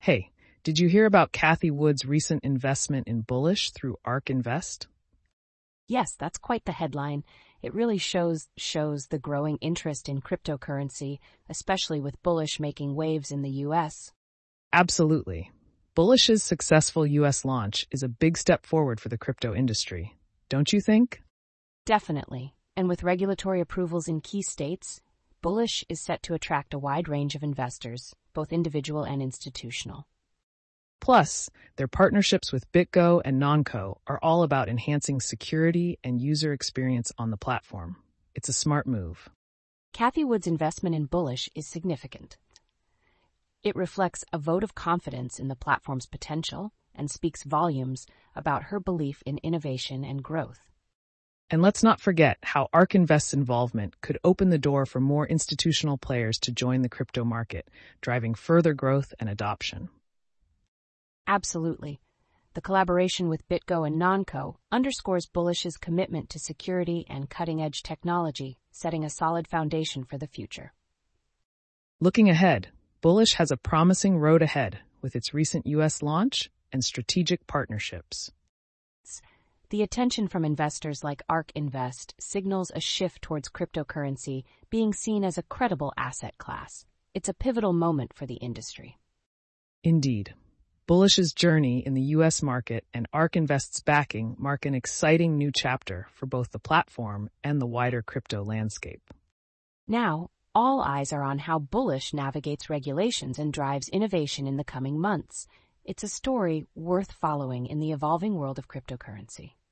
Hey, did you hear about Kathy Wood's recent investment in Bullish through ARK Invest? Yes, that's quite the headline. It really shows the growing interest in cryptocurrency, especially with Bullish making waves in the US. Absolutely. Bullish's successful US launch is a big step forward for the crypto industry, don't you think? Definitely. And with regulatory approvals in key states, Bullish is set to attract a wide range of investors, both individual and institutional. Plus, their partnerships with BitGo and Nonco are all about enhancing security and user experience on the platform. It's a smart move. Kathy Wood's investment in Bullish is significant. It reflects a vote of confidence in the platform's potential and speaks volumes about her belief in innovation and growth. And let's not forget how ARK Invest's involvement could open the door for more institutional players to join the crypto market, driving further growth and adoption. Absolutely. The collaboration with BitGo and Nonco underscores Bullish's commitment to security and cutting-edge technology, setting a solid foundation for the future. Looking ahead, Bullish has a promising road ahead with its recent US launch and strategic partnerships. The attention from investors like ARK Invest signals a shift towards cryptocurrency being seen as a credible asset class. It's a pivotal moment for the industry. Indeed. Bullish's journey in the US market and ARK Invest's backing mark an exciting new chapter for both the platform and the wider crypto landscape. Now, all eyes are on how Bullish navigates regulations and drives innovation in the coming months. It's a story worth following in the evolving world of cryptocurrency.